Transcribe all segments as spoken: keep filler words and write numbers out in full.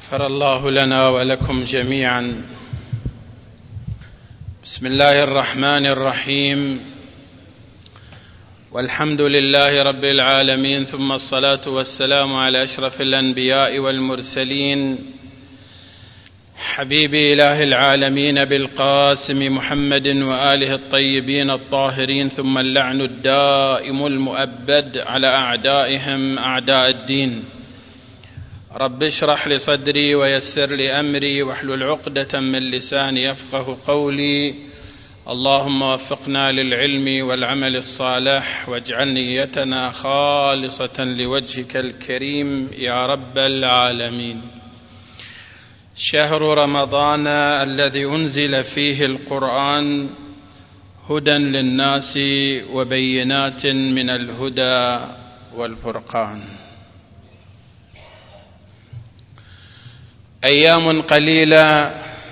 غفر الله لنا ولكم جميعا. بسم الله الرحمن الرحيم، والحمد لله رب العالمين، ثم الصلاة والسلام على أشرف الأنبياء والمرسلين، حبيب إله العالمين بالقاسم محمد وآله الطيبين الطاهرين، ثم اللعن الدائم المؤبد على أعدائهم أعداء الدين. رب اشرح لي صدري ويسر لي أمري واحلل عقدة من لساني يفقه قولي. اللهم وفقنا للعلم والعمل الصالح، واجعل نيتنا خالصة لوجهك الكريم يا رب العالمين. شهر رمضان الذي أنزل فيه القرآن هدى للناس وبينات من الهدى والفرقان. أيام قليلة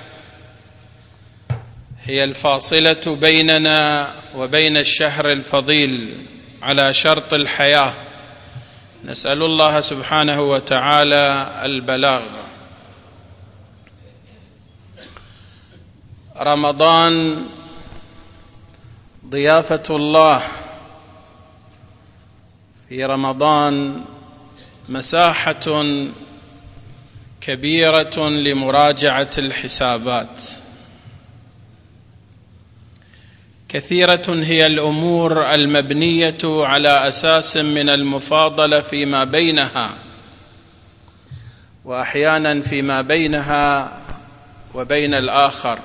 هي الفاصلة بيننا وبين الشهر الفضيل على شرط الحياة. نسأل الله سبحانه وتعالى البلاغ. رمضان ضيافة الله، في رمضان مساحة كبيرة لمراجعة الحسابات. كثيرة هي الأمور المبنية على أساس من المفاضلة فيما بينها، وأحيانا فيما بينها وبين الآخر.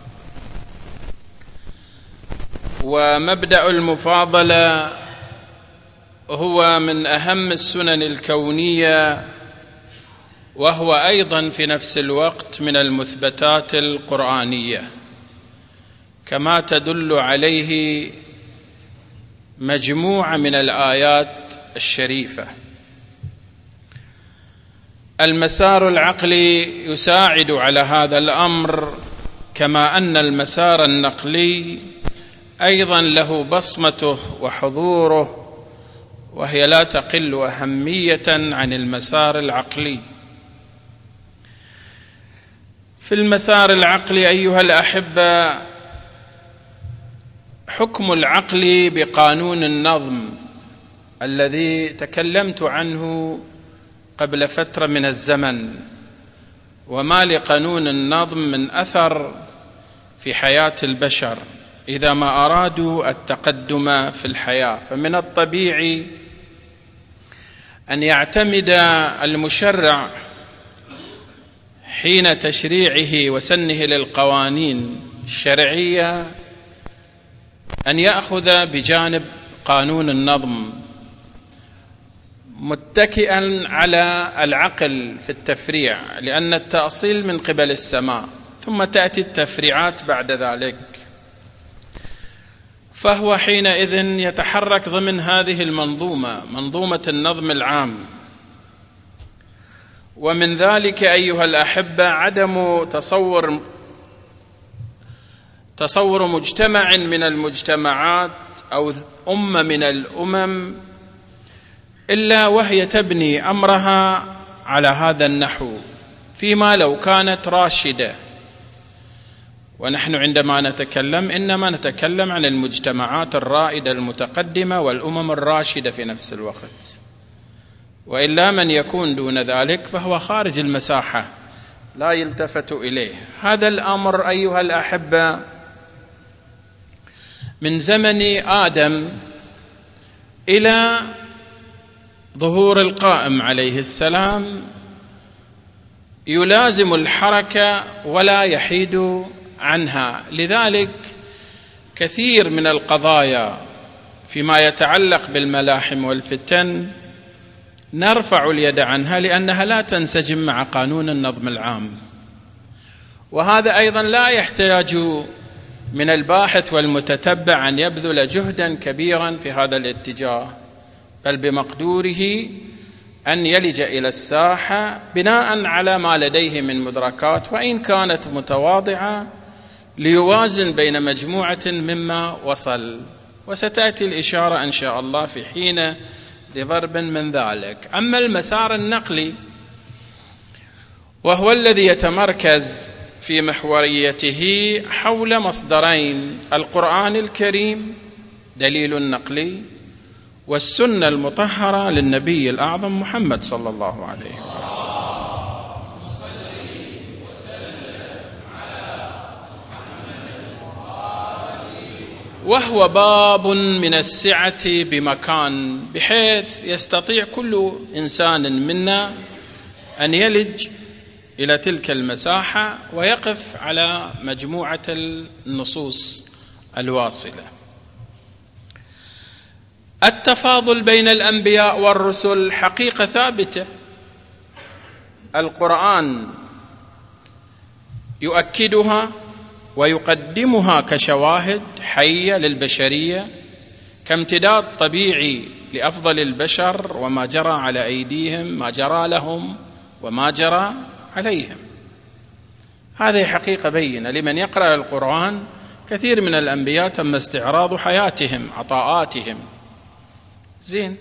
ومبدأ المفاضلة هو من أهم السنن الكونية، وهو أيضا في نفس الوقت من المثبتات القرآنية، كما تدل عليه مجموعة من الآيات الشريفة. المسار العقلي يساعد على هذا الأمر، كما أن المسار النقلي أيضا له بصمته وحضوره، وهي لا تقل أهمية عن المسار العقلي. في المسار العقلي أيها الأحبة، حكم العقل بقانون النظم الذي تكلمت عنه قبل فترة من الزمن، وما لقانون النظم من أثر في حياة البشر إذا ما أرادوا التقدم في الحياة. فمن الطبيعي أن يعتمد المشرع حين تشريعه وسنه للقوانين الشرعية أن يأخذ بجانب قانون النظم، متكئا على العقل في التفريع، لأن التأصيل من قبل السماء، ثم تأتي التفريعات بعد ذلك. فهو حينئذ يتحرك ضمن هذه المنظومة، منظومة النظم العام. ومن ذلك أيها الأحبة عدم تصور تصور مجتمع من المجتمعات أو أمة من الأمم إلا وهي تبني أمرها على هذا النحو، فيما لو كانت راشدة. ونحن عندما نتكلم إنما نتكلم عن المجتمعات الرائدة المتقدمة والأمم الراشدة في نفس الوقت، وإلا من يكون دون ذلك فهو خارج المساحة لا يلتفت إليه. هذا الأمر أيها الأحبة من زمن آدم إلى ظهور القائم عليه السلام يلازم الحركة ولا يحيد عنها. لذلك كثير من القضايا فيما يتعلق بالملاحم والفتن نرفع اليد عنها، لأنها لا تنسجم مع قانون النظم العام. وهذا أيضا لا يحتاج من الباحث والمتتبع أن يبذل جهدا كبيرا في هذا الاتجاه، بل بمقدوره أن يلج إلى الساحة بناء على ما لديه من مدركات، وإن كانت متواضعة، ليوازن بين مجموعة مما وصل. وستأتي الإشارة إن شاء الله في حين لضرب من ذلك. أما المسار النقلي وهو الذي يتمركز في محوريته حول مصدرين: القرآن الكريم دليل نقلي، والسنة المطهرة للنبي الأعظم محمد صلى الله عليه وآله. وهو باب من السعة بمكان، بحيث يستطيع كل إنسان منا أن يلج إلى تلك المساحة ويقف على مجموعة النصوص الواصلة. التفاضل بين الأنبياء والرسل حقيقة ثابتة، القرآن يؤكدها ويقدمها كشواهد حية للبشرية، كامتداد طبيعي لأفضل البشر وما جرى على أيديهم، ما جرى لهم وما جرى عليهم. هذه حقيقة بينة لمن يقرأ القرآن. كثير من الأنبياء تم استعراض حياتهم، عطاءاتهم. زين،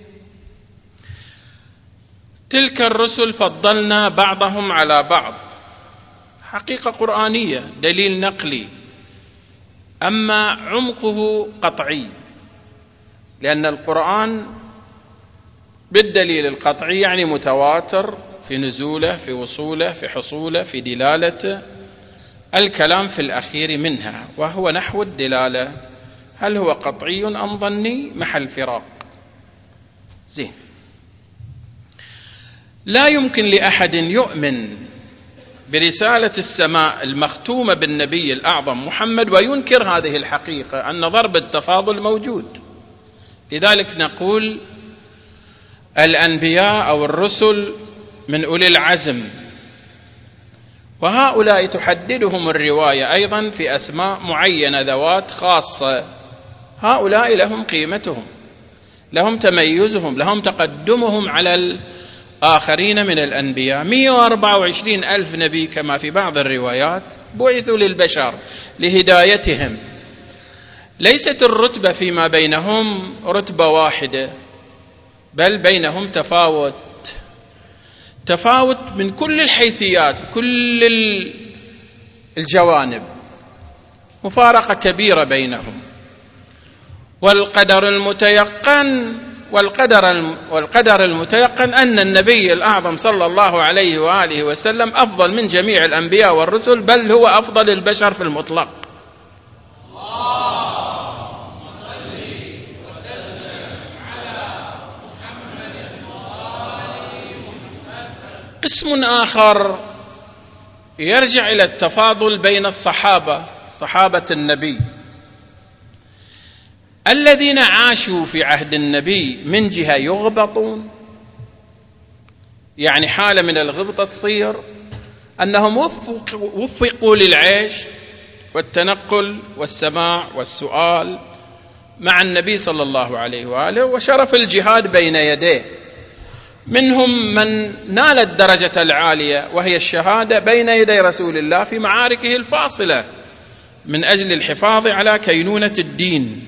تلك الرسل فضلنا بعضهم على بعض، حقيقة قرآنية، دليل نقلي، أما عمقه قطعي، لأن القرآن بالدليل القطعي يعني متواتر في نزوله، في وصوله، في حصوله، في دلالته. الكلام في الأخير منها وهو نحو الدلالة، هل هو قطعي أم ظني؟ محل فراق. زين، لا يمكن لأحد يؤمن برسالة السماء المختومة بالنبي الأعظم محمد وينكر هذه الحقيقة، أن ضرب التفاضل موجود. لذلك نقول الأنبياء أو الرسل من أولي العزم، وهؤلاء تحددهم الرواية أيضا في أسماء معينة، ذوات خاصة. هؤلاء لهم قيمتهم، لهم تميزهم، لهم تقدمهم على الآخرين من الأنبياء. مئة وأربعة وعشرين ألف نبي كما في بعض الروايات بعثوا للبشر لهدايتهم. ليست الرتبة فيما بينهم رتبة واحدة، بل بينهم تفاوت، تفاوت من كل الحيثيات، كل الجوانب، مفارقة كبيرة بينهم. والقدر المتيقن والقدر والقدر المتيقن أن النبي الأعظم صلى الله عليه وآله وسلم أفضل من جميع الأنبياء والرسل، بل هو أفضل البشر في المطلق. اللهم صل وسلم على محمد وآل محمد. قسم آخر يرجع إلى التفاضل بين الصحابة، صحابة النبي الذين عاشوا في عهد النبي، من جهة يغبطون، يعني حالة من الغبطة تصير أنهم وفقوا للعيش والتنقل والسماع والسؤال مع النبي صلى الله عليه وآله، وشرف الجهاد بين يديه. منهم من نال الدرجة العالية وهي الشهادة بين يدي رسول الله في معاركه الفاصلة من أجل الحفاظ على كينونة الدين.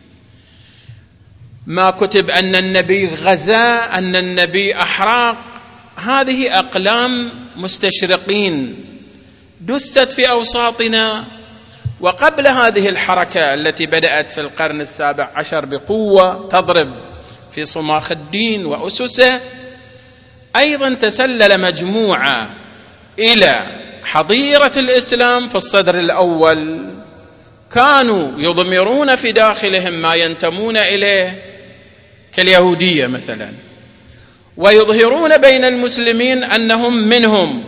ما كتب أن النبي غزا، أن النبي أحراق، هذه أقلام مستشرقين دست في أوساطنا. وقبل هذه الحركة التي بدأت في القرن السابع عشر بقوة تضرب في صماخ الدين وأسسه، أيضا تسلل مجموعة إلى حظيرة الإسلام في الصدر الأول، كانوا يضمرون في داخلهم ما ينتمون إليه كاليهودية مثلا، ويظهرون بين المسلمين أنهم منهم.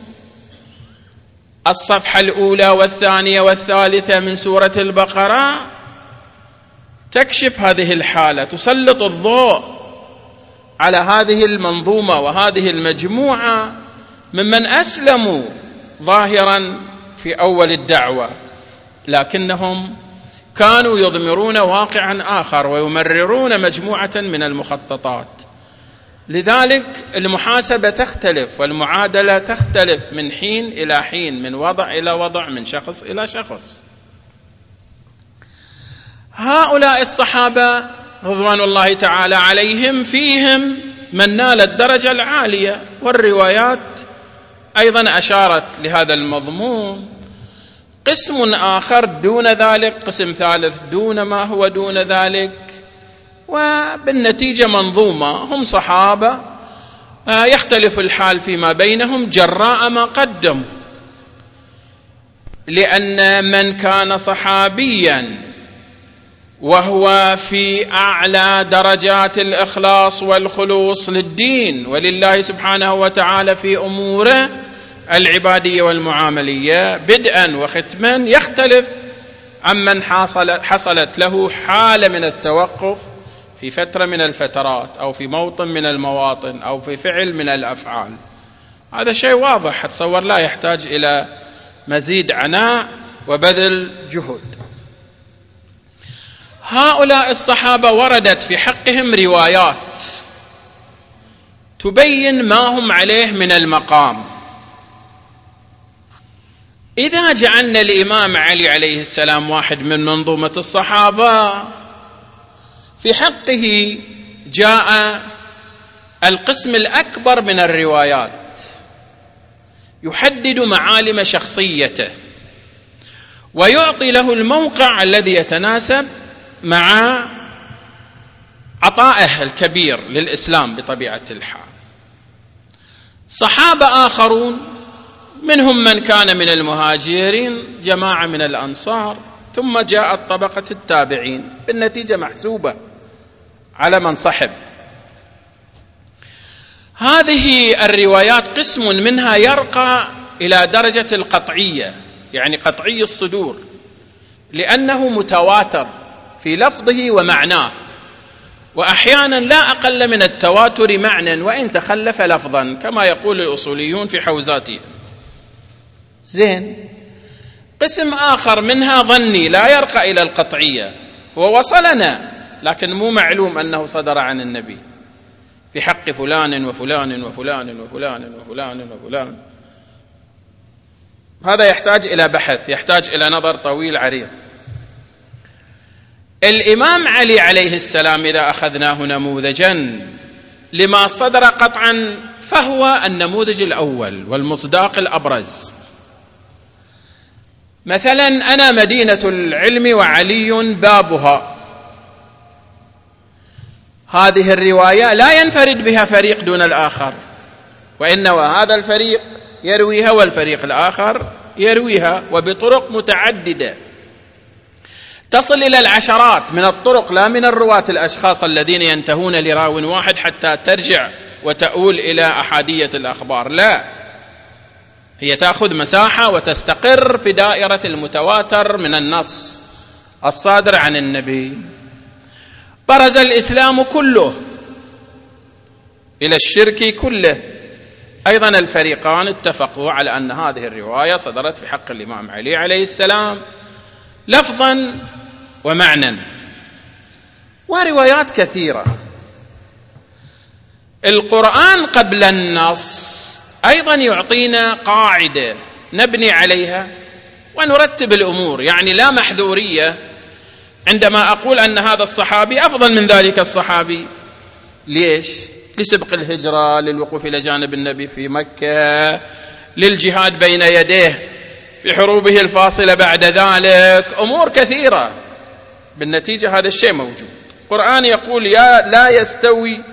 الصفحة الأولى والثانية والثالثة من سورة البقرة تكشف هذه الحالة، تسلط الضوء على هذه المنظومة وهذه المجموعة ممن أسلموا ظاهرا في أول الدعوة، لكنهم كانوا يضمرون واقعا آخر ويمررون مجموعة من المخططات. لذلك المحاسبة تختلف والمعادلة تختلف من حين إلى حين، من وضع إلى وضع، من شخص إلى شخص. هؤلاء الصحابة رضوان الله تعالى عليهم فيهم من نال الدرجة العالية، والروايات أيضا أشارت لهذا المضمون. قسم آخر دون ذلك، قسم ثالث دون ما هو دون ذلك، وبالنتيجة منظومة هم صحابة يختلف الحال فيما بينهم جراء ما قدموا، لأن من كان صحابيا وهو في أعلى درجات الإخلاص والخلوص للدين ولله سبحانه وتعالى في أموره العبادية والمعاملية بدءا وختما، يختلف عمن حصلت له حالة من التوقف في فترة من الفترات أو في موطن من المواطن أو في فعل من الأفعال. هذا شيء واضح، أتصور لا يحتاج إلى مزيد عناء وبذل جهد. هؤلاء الصحابة وردت في حقهم روايات تبين ما هم عليه من المقام. إذا جعلنا الإمام علي عليه السلام واحد من منظومة الصحابة، في حقه جاء القسم الأكبر من الروايات يحدد معالم شخصيته ويعطي له الموقع الذي يتناسب مع عطائه الكبير للإسلام بطبيعة الحال. صحابة آخرون منهم من كان من المهاجرين، جماعة من الأنصار، ثم جاءت طبقة التابعين، بالنتيجة محسوبة على من صحب. هذه الروايات قسم منها يرقى إلى درجة القطعية، يعني قطعي الصدور، لأنه متواتر في لفظه ومعناه، وأحيانا لا أقل من التواتر معنى وإن تخلف لفظا كما يقول الأصوليون في حوزاتهم. زين. قسم آخر منها ظني لا يرقى إلى القطعية، هو وصلنا لكن مو معلوم أنه صدر عن النبي في حق فلان وفلان وفلان وفلان وفلان وفلان. هذا يحتاج إلى بحث، يحتاج إلى نظر طويل عريض. الإمام علي عليه السلام إذا أخذناه نموذجا لما صدر قطعا فهو النموذج الأول والمصداق الأبرز. مثلا أنا مدينة العلم وعلي بابها، هذه الرواية لا ينفرد بها فريق دون الآخر، وإنما هذا الفريق يرويها والفريق الآخر يرويها، وبطرق متعددة تصل إلى العشرات من الطرق، لا من الرواة الأشخاص الذين ينتهون لراو واحد حتى ترجع وتؤول إلى أحادية الأخبار، لا، هي تأخذ مساحة وتستقر في دائرة المتواتر من النص الصادر عن النبي. برز الإسلام كله إلى الشرك كله. أيضا الفريقان اتفقوا على أن هذه الرواية صدرت في حق الإمام علي عليه السلام لفظا ومعنى، وروايات كثيرة. القرآن قبل النص أيضا يعطينا قاعدة نبني عليها ونرتب الأمور، يعني لا محذورية عندما أقول أن هذا الصحابي أفضل من ذلك الصحابي. ليش؟ لسبق الهجرة، للوقوف إلى جانب النبي في مكة، للجهاد بين يديه في حروبه الفاصلة بعد ذلك، أمور كثيرة. بالنتيجة هذا الشيء موجود. القرآن يقول يا لا يستوي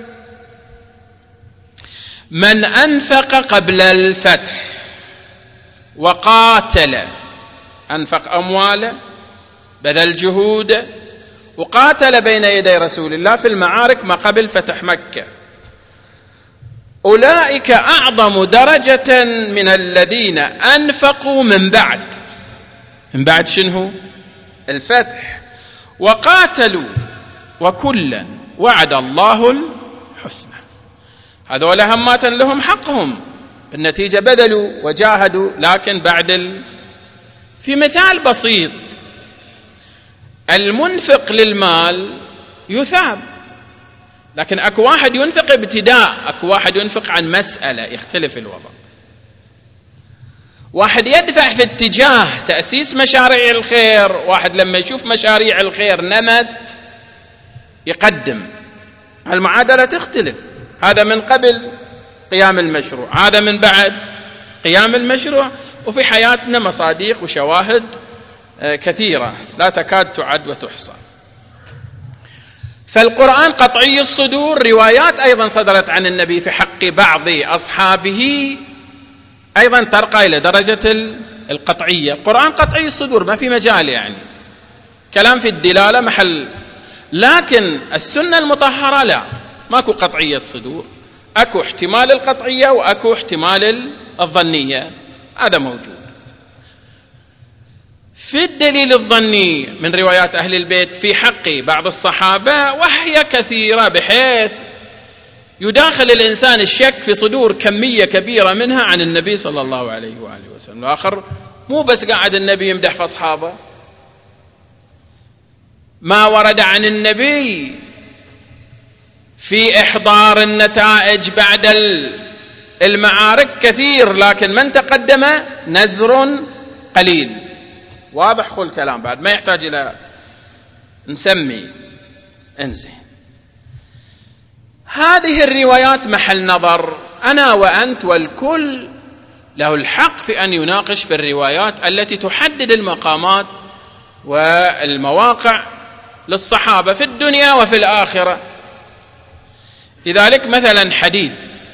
من أنفق قبل الفتح وقاتل، أنفق أمواله بذل جهوده وقاتل بين يدي رسول الله في المعارك ما قبل فتح مكة، أولئك أعظم درجة من الذين أنفقوا من بعد من بعد شنو؟ الفتح، وقاتلوا وكلا وعد الله الحسنى. هذول همات لهم حقهم، بالنتيجة بذلوا وجاهدوا، لكن بعد ال... في مثال بسيط، المنفق للمال يثاب، لكن أكو واحد ينفق ابتداء، أكو واحد ينفق عن مسألة، يختلف الوضع. واحد يدفع في اتجاه تأسيس مشاريع الخير، واحد لما يشوف مشاريع الخير نمت يقدم. المعادلة تختلف، هذا من قبل قيام المشروع، هذا من بعد قيام المشروع، وفي حياتنا مصادق وشواهد كثيرة لا تكاد تعد وتحصى. فالقرآن قطعي الصدور، روايات أيضا صدرت عن النبي في حق بعض أصحابه أيضا ترقى إلى درجة القطعية. القرآن قطعي الصدور ما في مجال، يعني كلام في الدلالة محل، لكن السنة المطهرة لا، ماكو قطعية صدور، أكو احتمال القطعية وأكو احتمال الظنية، هذا موجود. في الدليل الظني من روايات أهل البيت في حق بعض الصحابة وهي كثيرة بحيث يداخل الإنسان الشك في صدور كمية كبيرة منها عن النبي صلى الله عليه وآله وسلم. الآخر مو بس قاعد النبي يمدح في أصحابه، ما ورد عن النبي في إحضار النتائج بعد المعارك كثير، لكن من تقدم نزر قليل. واضح خل الكلام، بعد ما يحتاج إلى نسمي. انزين، هذه الروايات محل نظر، أنا وأنت والكل له الحق في أن يناقش في الروايات التي تحدد المقامات والمواقع للصحابة في الدنيا وفي الآخرة. لذلك مثلا حديث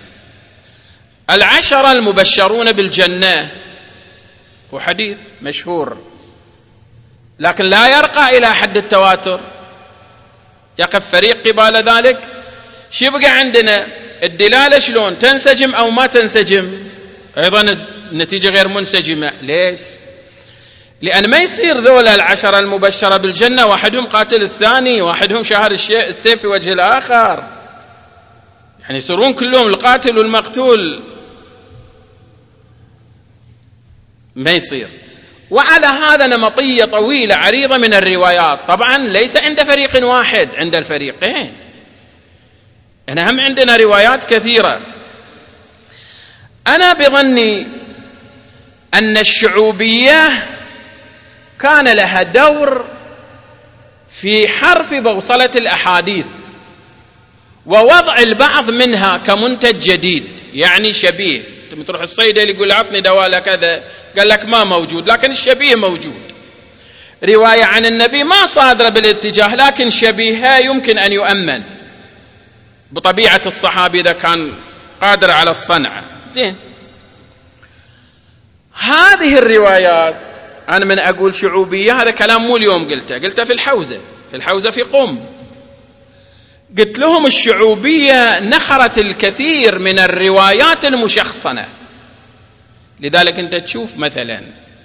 العشرة المبشرون بالجنة هو حديث مشهور، لكن لا يرقى إلى حد التواتر، يقف فريق قبال ذلك. شو يبقى عندنا؟ الدلالة شلون تنسجم أو ما تنسجم؟ أيضا النتيجة غير منسجمة. ليش؟ لأن ما يصير ذولا العشرة المبشرة بالجنة واحدهم قاتل الثاني، واحدهم شهر السيف في وجه الآخر، يعني يصيرون كلهم القاتل والمقتول، ما يصير. وعلى هذا نمطية طويلة عريضة من الروايات، طبعا ليس عند فريق واحد، عند الفريقين. أنا هم عندنا روايات كثيرة. أنا بظني أن الشعوبية كان لها دور في حرف بوصلة الأحاديث ووضع البعض منها كمنتج جديد، يعني شبيه. لما تروح الصيدلي يقول عطني دواء لكذا، قال لك ما موجود، لكن الشبيه موجود. رواية عن النبي ما صادرة بالاتجاه، لكن شبيهها يمكن أن يؤمن بطبيعة الصحابي إذا كان قادر على الصنعة. زين، هذه الروايات أنا من أقول شعوبية، هذا كلام مو اليوم قلته، قلته في الحوزة في الحوزة في قم، قلت لهم الشعوبية نخرت الكثير من الروايات المشخصنة. لذلك أنت تشوف مثلا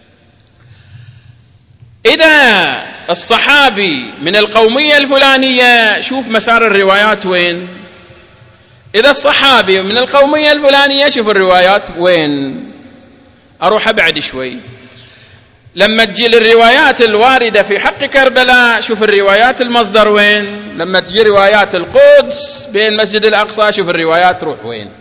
إذا الصحابي من القومية الفلانية، شوف مسار الروايات وين. إذا الصحابي من القومية الفلانية، شوف الروايات وين. أروح أبعد شوي، لما تجي الروايات الواردة في حق كربلاء، شوف الروايات المصدر وين. لما تجي روايات القدس بين المسجد الأقصى، شوف الروايات تروح وين.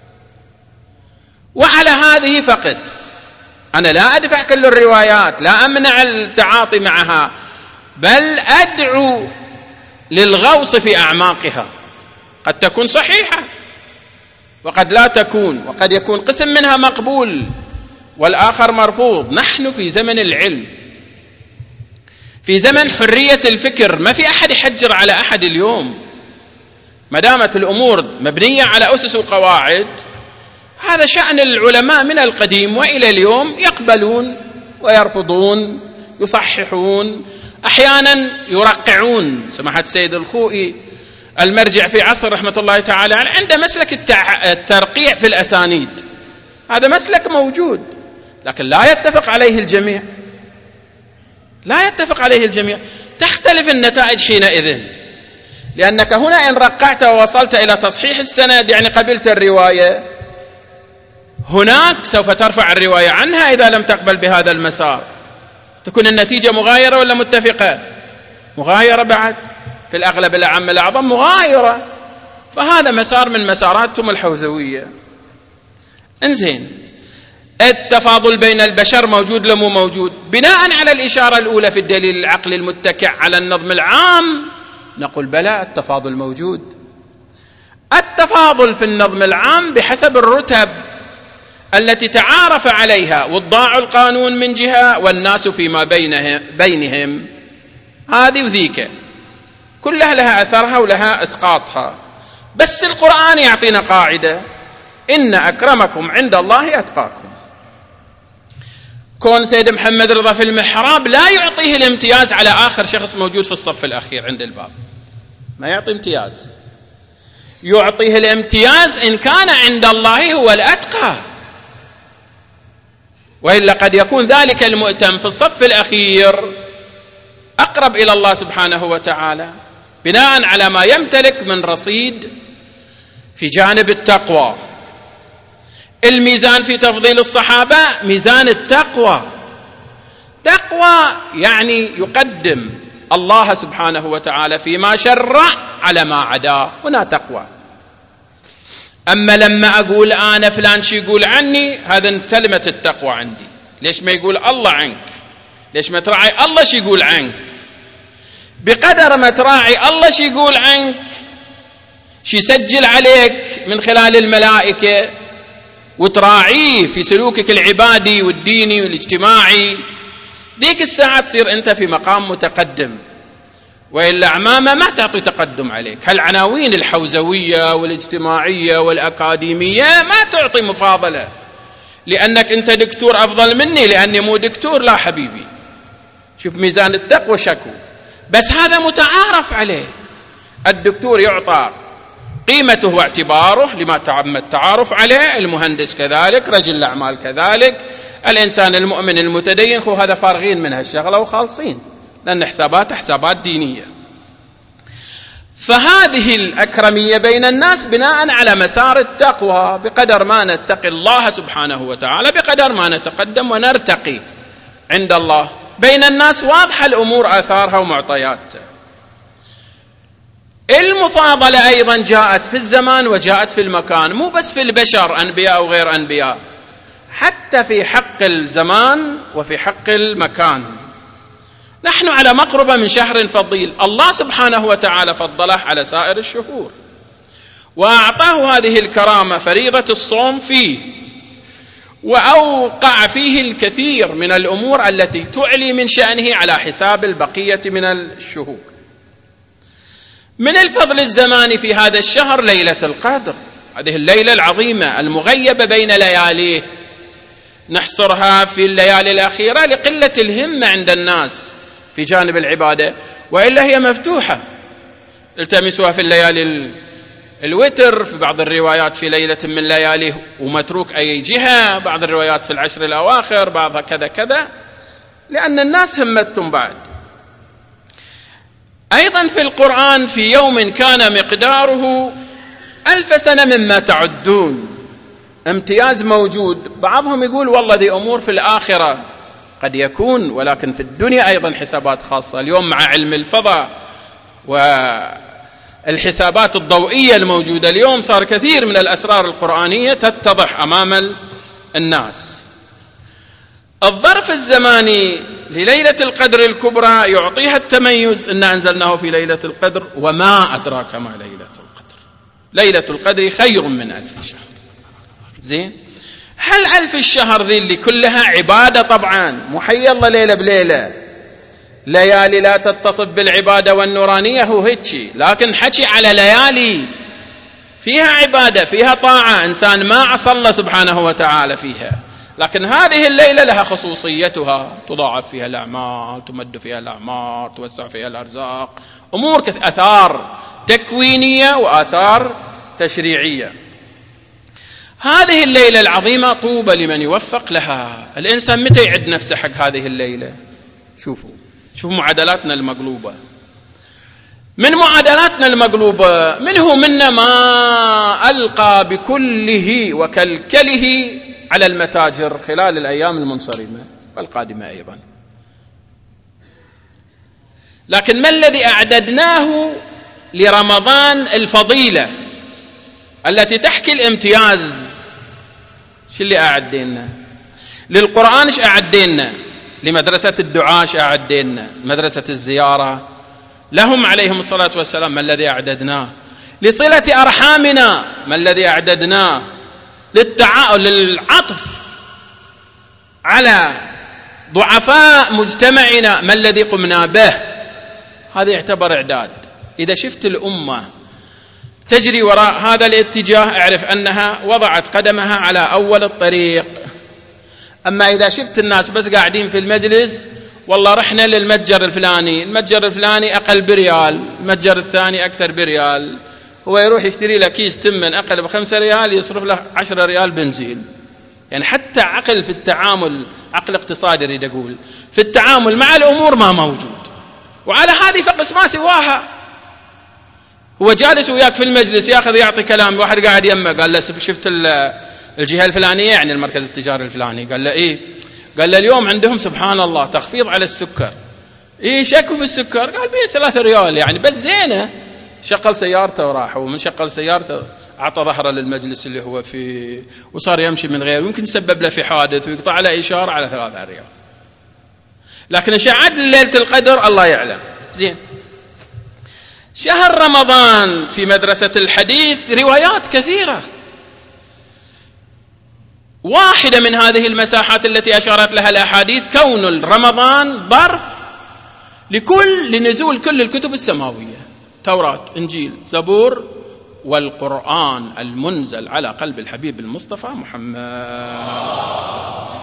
وعلى هذه فقس. أنا لا أدفع كل الروايات، لا أمنع التعاطي معها، بل أدعو للغوص في أعماقها. قد تكون صحيحة وقد لا تكون، وقد يكون قسم منها مقبول والآخر مرفوض. نحن في زمن العلم، في زمن حرية الفكر، ما في أحد يحجر على أحد اليوم، ما دامت الأمور مبنية على أسس وقواعد. هذا شأن العلماء من القديم وإلى اليوم، يقبلون ويرفضون، يصححون، أحيانا يرقعون. سماحة السيد الخوئي المرجع في عصر رحمة الله تعالى عنده مسلك الترقيع في الأسانيد، هذا مسلك موجود، لكن لا يتفق عليه الجميع، لا يتفق عليه الجميع. تختلف النتائج حينئذ، لأنك هنا إن رقعت ووصلت إلى تصحيح السند يعني قبلت الرواية، هناك سوف ترفع الرواية عنها إذا لم تقبل بهذا المسار. تكون النتيجة مغايرة ولا متفقة؟ مغايرة بعد، في الأغلب الأعم الأعظم مغايرة. فهذا مسار من مساراتهم الحوزوية. انزين، التفاضل بين البشر موجود لو مو موجود؟ بناء على الإشارة الأولى في الدليل العقلي المتكئ على النظم العام نقول بلى، التفاضل موجود. التفاضل في النظم العام بحسب الرتب التي تعارف عليها وضاع القانون من جهة والناس فيما بينهم, بينهم هذه وذيك كلها لها أثرها ولها إسقاطها. بس القرآن يعطينا قاعدة: إن أكرمكم عند الله أتقاكم. كون سيد محمد رضا في المحراب لا يعطيه الامتياز على آخر شخص موجود في الصف الأخير عند الباب، ما يعطي امتياز، يعطيه الامتياز إن كان عند الله هو الأتقى، وإلا قد يكون ذلك المؤتم في الصف الأخير أقرب إلى الله سبحانه وتعالى بناء على ما يمتلك من رصيد في جانب التقوى. الميزان في تفضيل الصحابة ميزان التقوى، تقوى يعني يقدم الله سبحانه وتعالى فيما شرع على ما عداه، هنا تقوى. أما لما أقول أنا فلان شي يقول عني، هذا كلمة التقوى عندي. ليش ما يقول الله عنك؟ ليش ما تراعي الله شي يقول عنك؟ بقدر ما تراعي الله شي يقول عنك، شي يسجل عليك من خلال الملائكة، وتراعيه في سلوكك العبادي والديني والاجتماعي، ذيك الساعة تصير أنت في مقام متقدم، وإلا عمامة ما تعطي تقدم عليك. هالعناوين الحوزوية والاجتماعية والأكاديمية ما تعطي مفاضلة، لأنك أنت دكتور أفضل مني لأني مو دكتور. لا حبيبي، شوف ميزان التقوى شكو، بس هذا متعارف عليه. الدكتور يعطى قيمته واعتباره لما تم التعارف عليه، المهندس كذلك، رجل الأعمال كذلك، الإنسان المؤمن المتدين، هو هذا فارغين من هالشغلة وخالصين، لأن حسابات حسابات دينية. فهذه الأكرمية بين الناس بناء على مسار التقوى، بقدر ما نتقي الله سبحانه وتعالى بقدر ما نتقدم ونرتقي عند الله. بين الناس واضحة الأمور آثارها ومعطياتها. المفاضلة أيضا جاءت في الزمان وجاءت في المكان، مو بس في البشر أنبياء وغير أنبياء، حتى في حق الزمان وفي حق المكان. نحن على مقربة من شهر فضيل، الله سبحانه وتعالى فضله على سائر الشهور وأعطاه هذه الكرامة فريضة الصوم فيه، وأوقع فيه الكثير من الأمور التي تعلي من شأنه على حساب البقية من الشهور. من الفضل الزماني في هذا الشهر ليلة القدر، هذه الليلة العظيمة المغيبة بين لياليه، نحصرها في الليالي الأخيرة لقلة الهمة عند الناس في جانب العبادة، وإلا هي مفتوحة. التمسوها في الليالي الوتر، في بعض الروايات في ليلة من لياليه ومتروك أي جهة، بعض الروايات في العشر الأواخر، بعضها كذا كذا، لأن الناس همتهم بعد. أيضا في القرآن في يوم كان مقداره ألف سنة مما تعدون، امتياز موجود. بعضهم يقول والله ذي أمور في الآخرة، قد يكون، ولكن في الدنيا أيضا حسابات خاصة. اليوم مع علم الفضاء والحسابات الضوئية الموجودة اليوم صار كثير من الأسرار القرآنية تتضح أمام الناس. الظرف الزماني لليلة القدر الكبرى يعطيها التميز، إن أنزلناه في ليلة القدر وما أدراك ما ليلة القدر. ليلة القدر خير من ألف شهر. زين، هل ألف الشهر ذي اللي كلها عبادة؟ طبعا محي الله ليلة بليلة، ليالي لا تتصف بالعبادة والنورانية هو هيك، لكن حكي على ليالي فيها عبادة فيها طاعة، إنسان ما عصى الله سبحانه وتعالى فيها. لكن هذه الليلة لها خصوصيتها، تضاعف فيها الأعمال، تمد فيها الأعمار، توسع فيها الأرزاق، أمور كث... أثار تكوينية وآثار تشريعية. هذه الليلة العظيمة طوبى لمن يوفق لها. الإنسان متى يعد نفسه حق هذه الليلة؟ شوفوا شوفوا معادلاتنا المقلوبة. من معادلاتنا المقلوبة منه منا ما ألقى بكله وكلكله على المتاجر خلال الأيام المنصرمة والقادمة أيضا، لكن ما الذي أعددناه لرمضان الفضيلة التي تحكي الامتياز؟ شو اللي أعدينا؟ للقرآن ايش أعدينا؟ لمدرسة الدعاء ايش أعدينا؟ مدرسة الزيارة لهم عليهم الصلاة والسلام ما الذي أعددناه؟ لصلة أرحامنا ما الذي أعددناه؟ للتع... للعطف على ضعفاء مجتمعنا ما الذي قمنا به، هذا يعتبر إعداد. إذا شفت الأمة تجري وراء هذا الاتجاه اعرف أنها وضعت قدمها على أول الطريق. أما إذا شفت الناس بس قاعدين في المجلس، والله رحنا للمتجر الفلاني، المتجر الفلاني أقل بريال، المتجر الثاني أكثر بريال، هو يروح يشتري له كيس تمن أقل بخمسة ريال يصرف له عشرة ريال بنزين. يعني حتى عقل في التعامل، عقل اقتصادي يريد أقول، في التعامل مع الأمور ما موجود. وعلى هذه فقس ما سواها. هو جالس وياك في المجلس ياخذ يعطي كلام، واحد قاعد يمه قال له شفت الجهة الفلانية يعني المركز التجاري الفلاني، قال له إيه؟ قال له اليوم عندهم سبحان الله تخفيض على السكر. إيه شكوا في السكر؟ قال بيه ثلاثة ريال يعني بس زينة. شغل سيارته وراح، ومن شغل سيارته أعطى ظهره للمجلس اللي هو فيه وصار يمشي من غيره، ويمكن يسبب له في حادث ويقطع له إشارة على ثلاثة ريال. لكن إشاعات ليلة القدر الله يعلم. زين، شهر رمضان في مدرسة الحديث روايات كثيرة. واحدة من هذه المساحات التي أشارت لها الأحاديث كون رمضان ظرف لكل لنزول كل الكتب السماوية، توراة، إنجيل، زبور، والقرآن المنزل على قلب الحبيب المصطفى محمد.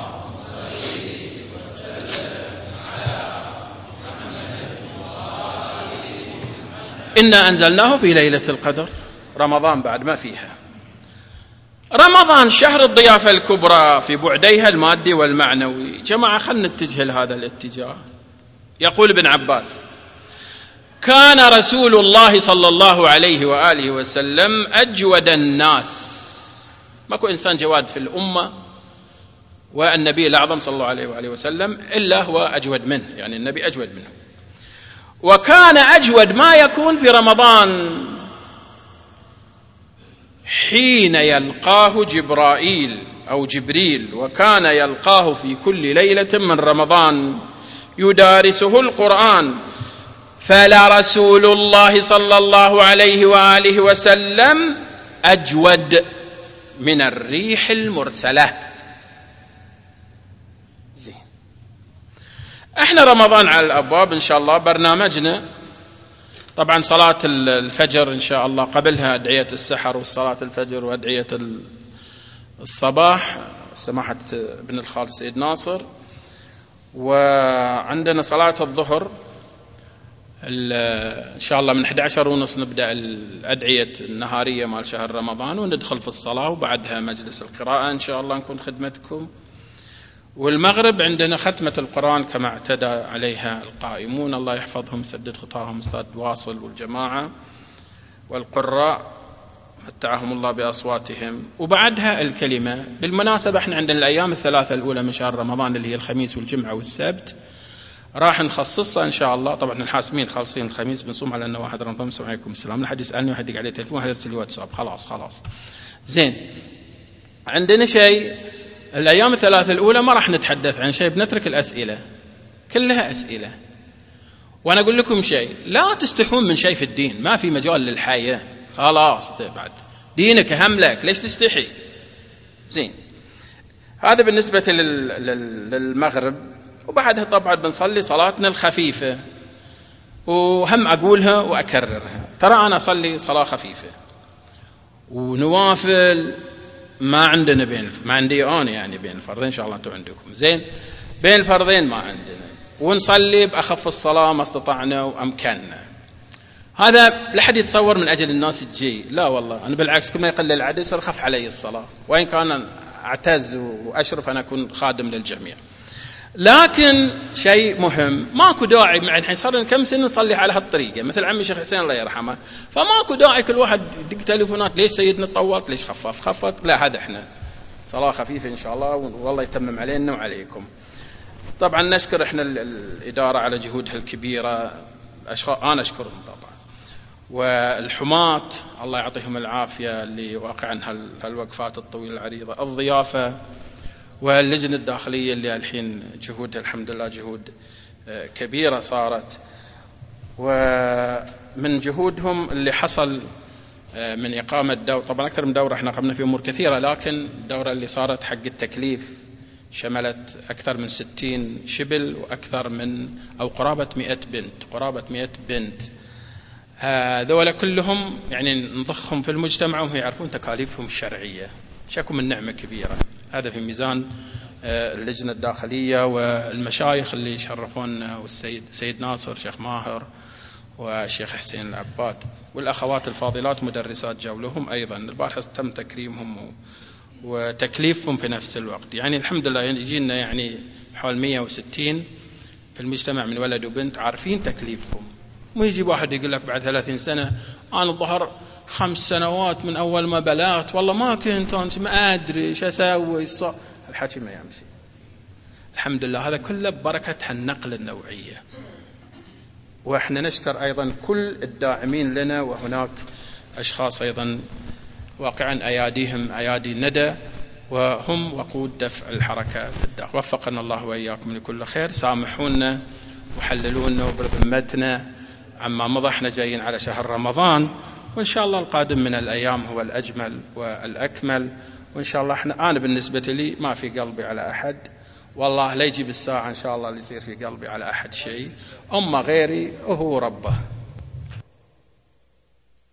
إنا أنزلناه في ليلة القدر. رمضان بعد ما فيها. رمضان شهر الضيافة الكبرى في بعديها المادي والمعنوي. جماعة خلنا نتجه لهذا الاتجاه. يقول ابن عباس: كان رسول الله صلى الله عليه وآله وسلم أجود الناس. ماكو إنسان جواد في الأمة والنبي الأعظم صلى الله عليه وآله وسلم إلا هو أجود منه، يعني النبي أجود منه. وكان أجود ما يكون في رمضان حين يلقاه جبرائيل أو جبريل، وكان يلقاه في كل ليلة من رمضان يدارسه القرآن. فلرسول الله صلى الله عليه وآله وسلم أجود من الريح المرسلة. زين، احنا رمضان على الأبواب إن شاء الله. برنامجنا طبعا صلاة الفجر إن شاء الله، قبلها أدعية السحر والصلاة الفجر وأدعية الصباح سماحة ابن الخال سيد ناصر. وعندنا صلاة الظهر إن شاء الله من أحد عشر ونص نبدأ الأدعية النهارية مال شهر رمضان، وندخل في الصلاة وبعدها مجلس القراءة إن شاء الله نكون خدمتكم. والمغرب عندنا ختمة القرآن كما اعتدى عليها القائمون، الله يحفظهم سدد خطاهم، أستاذ واصل والجماعة والقراء متعهم الله بأصواتهم. وبعدها الكلمة. بالمناسبة احنا عندنا الأيام الثلاثة الأولى من شهر رمضان اللي هي الخميس والجمعة والسبت، راح نخصصها إن شاء الله. طبعا الحاسمين خالصين الخميس بنصوم على أنه واحد رمضان. السلام عليكم السلام. لا حد يسألني واحد يدق عليه تلفون، واحد يرسل لي واتساب، خلاص خلاص. زين، عندنا شيء الأيام الثلاثة الأولى ما راح نتحدث عن شيء، بنترك الأسئلة كلها أسئلة. وأنا أقول لكم شيء، لا تستحون من شيء في الدين، ما في مجال للحياة، خلاص بعد دينك أهم لك، ليش تستحي؟ زين، هذا بالنسبة للمغرب. وبعدها طبعا بنصلي صلاتنا الخفيفة، وهم أقولها وأكررها، ترى أنا أصلي صلاة خفيفة ونوافل ما عندنا بين الف... ما عندي أنا يعني بين الفرضين، إن شاء الله أنتم عندكم. زين، بين الفرضين ما عندنا، ونصلي بأخف الصلاة ما استطعنا وأمكننا. هذا لا حد يتصور من أجل الناس تجي، لا والله، أنا بالعكس كل ما يقل العدد يصير خف علي الصلاة، وإن كان أعتز وأشرف أن أكون خادم للجميع. لكن شيء مهم، ماكو داعي مع الحين صار كم سنة نصلي على هالطريقة، مثل عمي شيخ حسين الله يرحمه، فماكو داعي كل واحد يدق تليفونات ليش سيدنا طولت، ليش خفف خفت. لا، هذا احنا صلاة خفيفة إن شاء الله، والله يتمم علينا وعليكم. طبعا نشكر احنا الإدارة على جهودها الكبيرة، أنا أشكرهم طبعا، والحماة الله يعطيهم العافية اللي واقعا هالوقفات الطويلة العريضة، الضيافة، واللجنة الداخلية اللي الحين جهودها الحمد لله جهود كبيرة صارت. ومن جهودهم اللي حصل من إقامة دورة، طبعا أكثر من دورة احنا قمنا في أمور كثيرة، لكن الدورة اللي صارت حق التكليف شملت أكثر من ستين شبل وأكثر من أو قرابة مئة بنت قرابة مئة بنت. هذول كلهم يعني نضخهم في المجتمع وهم يعرفون تكاليفهم الشرعية، شكو من نعمة كبيرة. هذا في ميزان اللجنة الداخلية والمشايخ اللي شرفونا، والسيد سيد ناصر، شيخ ماهر، والشيخ حسين العباد، والأخوات الفاضلات مدرسات جولهم أيضا. البارحة تم تكريمهم وتكليفهم في نفس الوقت. يعني الحمد لله يعني يجينا يعني حوالي مئة وستين في المجتمع من ولد وبنت عارفين تكليفهم. مو يجي واحد يقول لك بعد ثلاثين سنة أنا ظهر خمس سنوات من أول ما بلغت والله ما كنت أنت ما أدري إيش أسوي، الحكي ما يمشي. الحمد لله هذا كله ببركة هالنقل النوعية. وإحنا نشكر أيضا كل الداعمين لنا، وهناك أشخاص أيضا واقعا أياديهم أيادي ندى، وهم وقود دفع الحركة في الداخل. وفقنا الله وإياكم لكل خير. سامحونا وحللونا وبذمتنا عما مضى، احنا جايين على شهر رمضان، وإن شاء الله القادم من الأيام هو الأجمل والأكمل. وإن شاء الله احنا أنا بالنسبة لي ما في قلبي على أحد، والله لا يجي بالساعة إن شاء الله اللي يصير في قلبي على أحد شيء، أما غيري وهو ربه.